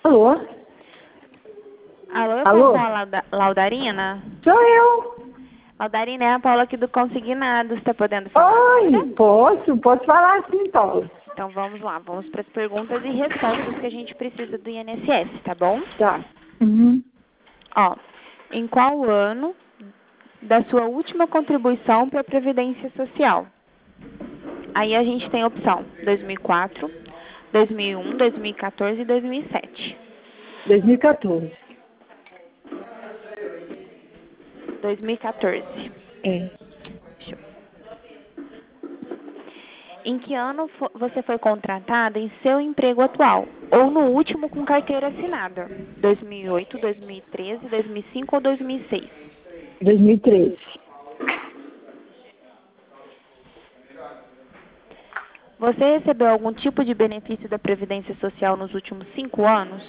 Alô? Alô, eu Alô? falo com a Laudarina? Sou eu. Laudarina, é a Paula aqui do Consignados, está podendo falar Oi, agora? posso falar sim, Paulo. Então vamos lá, vamos para as perguntas e respostas que a gente precisa do INSS, tá bom? Tá. Uhum. Ó, em qual ano da sua última contribuição para a Previdência Social? Aí a gente tem a opção 2004, 2001, 2014 e 2007. 2014. 2014. É. Deixa eu- Em que ano você foi contratada em seu emprego atual? Ou no último com carteira assinada? 2008, 2013, 2005 ou 2006? 2013. Você recebeu algum tipo de benefício da Previdência Social nos últimos 5 anos?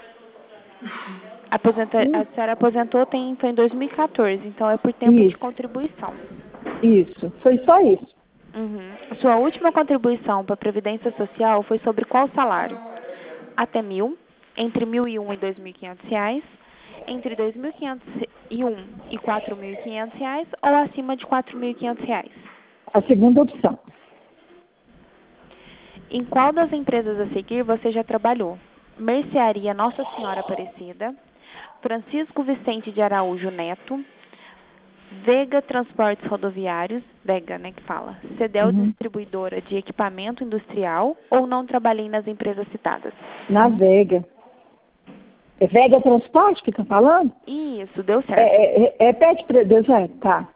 A senhora aposentou foi em 2014, então é por tempo de Isso, contribuição. isso. Foi só isso. Uhum. Sua última contribuição para a Previdência Social foi sobre qual salário? Até 1.000, entre 1.001 e 2.500 reais, entre 2.501 e 4.500 reais ou acima de 4.500 reais. A segunda opção. Em qual das empresas a seguir você já trabalhou? Mercearia Nossa Senhora Aparecida, Francisco Vicente de Araújo Neto, Vega Transportes Rodoviários, Vega, né, que fala, Cedel Uhum. Distribuidora de Equipamento Industrial ou não trabalhei nas empresas citadas? Na Vega. É Vega Transporte que tá falando? Isso, deu certo. Repete pra Deus, tá.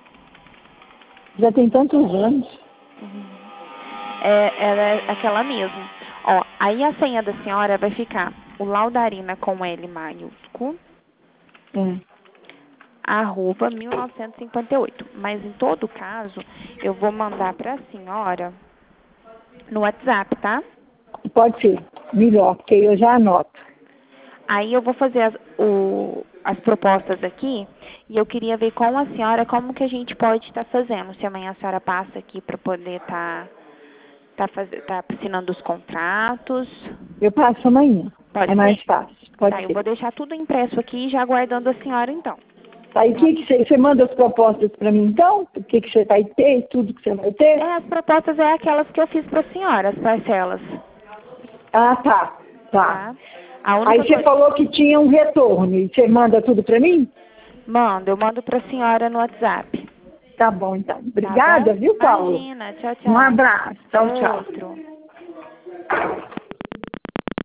Já tem tantos anos. Ela é aquela mesmo. Ó, aí a senha da senhora vai ficar o Laudarina com L maiúsculo, É. @ 1958. Mas em todo caso, eu vou mandar para a senhora no WhatsApp, tá? Pode ser. Melhor, porque eu já anoto. Aí eu vou fazer as propostas aqui e eu queria ver com a senhora como que a gente pode estar fazendo. Se amanhã a senhora passa aqui para poder tá assinando os contratos. Eu passo amanhã. Pode É mais ser? fácil. Pode Tá, eu ser. vou deixar tudo impresso aqui já aguardando a senhora então. Aí você manda as propostas para mim então? O que você vai ter, tudo que você vai ter? As propostas é aquelas que eu fiz para a senhora, as parcelas, Ah, tá. Tá. tá? A Aí única você coisa... falou que tinha um retorno e você manda tudo para mim? Eu mando para a senhora no WhatsApp. Tá bom, então. Tá bom? Obrigada, viu, Paulo? Imagina. Tchau, Um tchau. abraço. Tchau, tchau. Outro.